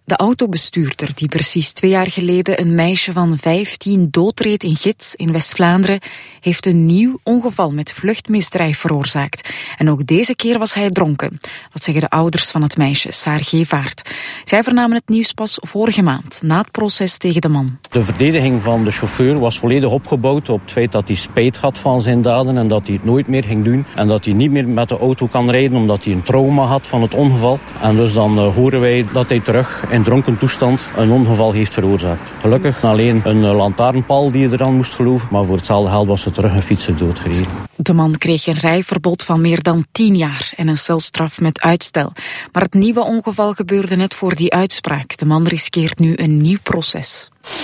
De autobestuurder die precies 2 jaar geleden een meisje van 15 doodreed in Gits in West-Vlaanderen heeft een nieuw ongeval met vluchtmisdrijf veroorzaakt. En ook deze keer was hij dronken. Dat zeggen de ouders van het meisje, Saar Gevaert. Zij vernamen het nieuws pas vorige maand, na het proces tegen de man. De verdediging van de chauffeur was volledig opgebouwd op het feit dat hij spijt had van zijn daden en dat hij het nooit meer ging doen. En dat hij niet meer met de auto kan rijden omdat hij een trauma had van het ongeval. En dus dan horen wij dat hij terug in dronken toestand een ongeval heeft veroorzaakt. Gelukkig alleen een lantaarnpaal die er aan moest geloven, maar voor hetzelfde geld was ze terug een fietser doodgereden. De man kreeg een rijverbod van meer dan 10 jaar en een celstraf met uitstel. Maar het nieuwe ongeval gebeurde net voor die uitspraak. De man riskeert nu een nieuw proces.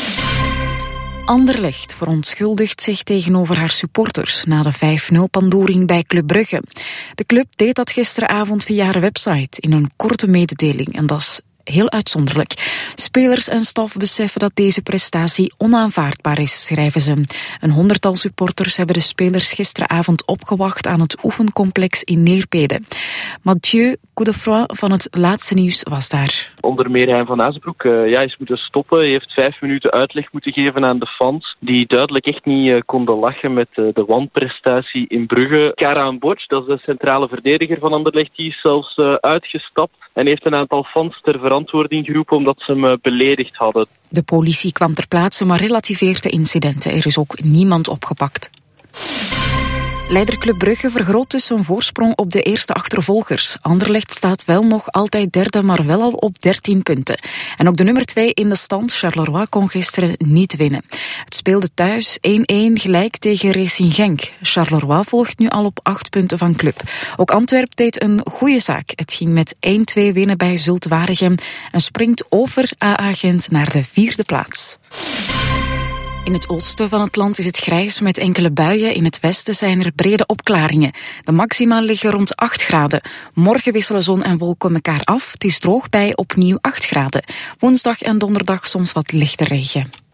Anderlecht verontschuldigt zich tegenover haar supporters na de 5-0 pandoering bij Club Brugge. De club deed dat gisteravond via haar website in een korte mededeling en dat is heel uitzonderlijk. Spelers en staf beseffen dat deze prestatie onaanvaardbaar is, schrijven ze. Een 100-tal supporters hebben de spelers gisteravond opgewacht aan het oefencomplex in Neerpede. Mathieu Coudefroy van het laatste nieuws was daar. Onder meer Hein van Azenbroek is moeten stoppen. Hij heeft 5 minuten uitleg moeten geven aan de fans die duidelijk echt niet konden lachen met de wanprestatie in Brugge. Kara Boch, dat is de centrale verdediger van Anderlecht, die is zelfs uitgestapt en heeft een aantal fans ter verantwoording geroepen omdat ze hem beledigd hadden. De politie kwam ter plaatse, maar relativeert de incidenten. Er is ook niemand opgepakt. Leider Club Brugge vergroot dus zijn voorsprong op de eerste achtervolgers. Anderlecht staat wel nog altijd derde, maar wel al op 13 punten. En ook de nummer 2 in de stand, Charleroi, kon gisteren niet winnen. Het speelde thuis 1-1 gelijk tegen Racing Genk. Charleroi volgt nu al op 8 punten van Club. Ook Antwerp deed een goede zaak. Het ging met 1-2 winnen bij Zulte Waregem en springt over AA Gent naar de 4e plaats. In het oosten van het land is het grijs met enkele buien. In het westen zijn er brede opklaringen. De maxima liggen rond 8 graden. Morgen wisselen zon en wolken elkaar af. Het is droog bij opnieuw 8 graden. Woensdag en donderdag soms wat lichte regen.